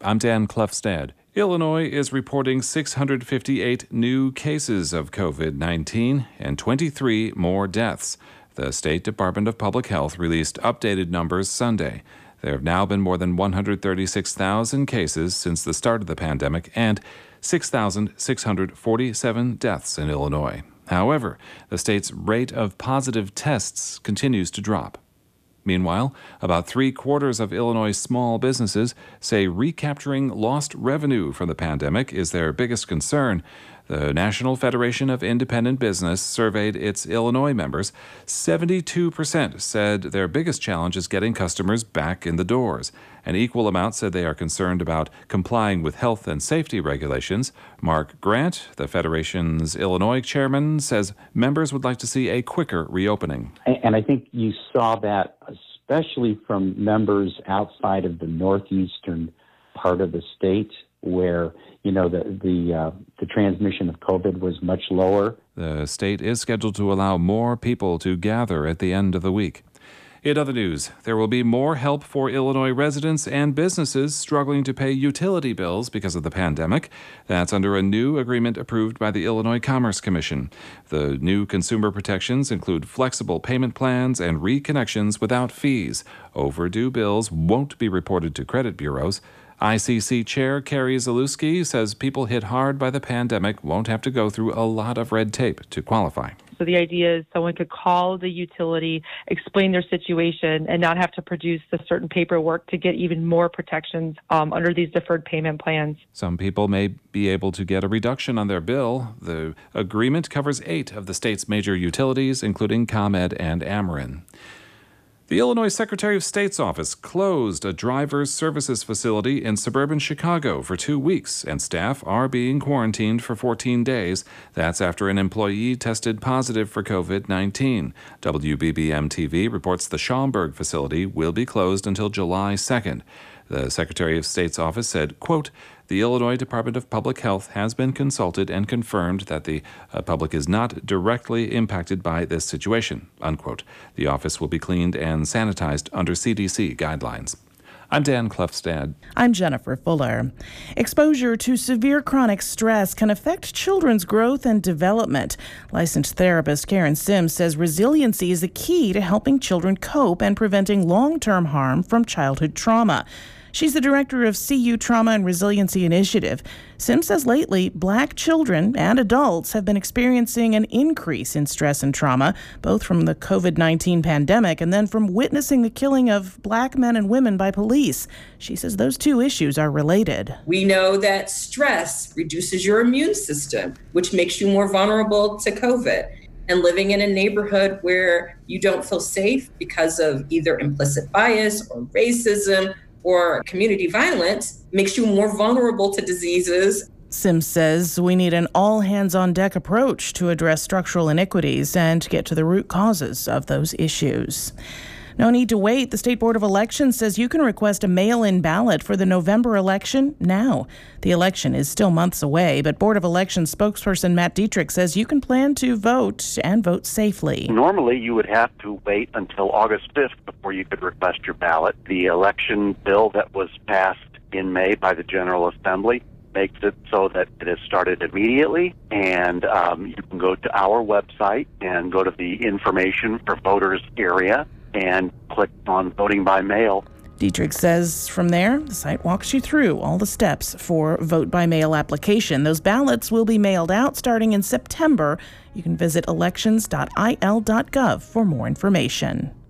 I'm Dan Klefstad. Illinois is reporting 658 new cases of COVID-19 and 23 more deaths. The State Department of Public Health released updated numbers Sunday. There have now been more than 136,000 cases since the start of the pandemic and 6,647 deaths in Illinois. However, the state's rate of positive tests continues to drop. Meanwhile, about 3/4 of Illinois' small businesses say recapturing lost revenue from the pandemic is their biggest concern. The National Federation of Independent Business surveyed its Illinois members. 72% said their biggest challenge is getting customers back in the doors. An equal amount said they are concerned about complying with health and safety regulations. Mark Grant, the Federation's Illinois chairman, says members would like to see a quicker reopening. And I think you saw that especially from members outside of the northeastern part of the state, where the transmission of COVID was much lower. The state is scheduled to allow more people to gather at the end of the week. In other news, there will be more help for Illinois residents and businesses struggling to pay utility bills because of the pandemic. That's under a new agreement approved by the Illinois Commerce Commission. The new consumer protections include flexible payment plans and reconnections without fees. Overdue bills won't be reported to credit bureaus. ICC Chair Carrie Zalewski says people hit hard by the pandemic won't have to go through a lot of red tape to qualify. So the idea is someone could call the utility, explain their situation, and not have to produce the certain paperwork to get even more protections under these deferred payment plans. Some people may be able to get a reduction on their bill. The agreement covers 8 of the state's major utilities, including ComEd and Ameren. The Illinois Secretary of State's office closed a driver's services facility in suburban Chicago for 2 weeks, and staff are being quarantined for 14 days. That's after an employee tested positive for COVID-19. WBBM-TV reports the Schaumburg facility will be closed until July 2nd. The Secretary of State's office said, quote, "The Illinois Department of Public Health has been consulted and confirmed that the public is not directly impacted by this situation," unquote. The office will be cleaned and sanitized under CDC guidelines. I'm Dan Klefstad. I'm Jennifer Fuller. Exposure to severe chronic stress can affect children's growth and development. Licensed therapist Karen Sims says resiliency is a key to helping children cope and preventing long-term harm from childhood trauma. She's the director of CU Trauma and Resiliency Initiative. Sims says lately, Black children and adults have been experiencing an increase in stress and trauma, both from the COVID-19 pandemic and then from witnessing the killing of Black men and women by police. She says those two issues are related. We know that stress reduces your immune system, which makes you more vulnerable to COVID. And living in a neighborhood where you don't feel safe because of either implicit bias or racism or community violence makes you more vulnerable to diseases. Sims says we need an all-hands-on-deck approach to address structural inequities and get to the root causes of those issues. No need to wait. The State Board of Elections says you can request a mail-in ballot for the November election now. The election is still months away, but Board of Elections spokesperson Matt Dietrich says you can plan to vote and vote safely. Normally, you would have to wait until August 5th before you could request your ballot. The election bill that was passed in May by the General Assembly makes it so that it is started immediately, and you can go to our website and go to the information for voters area and click on voting by mail. Dietrich says from there, the site walks you through all the steps for vote by mail application. Those ballots will be mailed out starting in September. You can visit elections.il.gov for more information.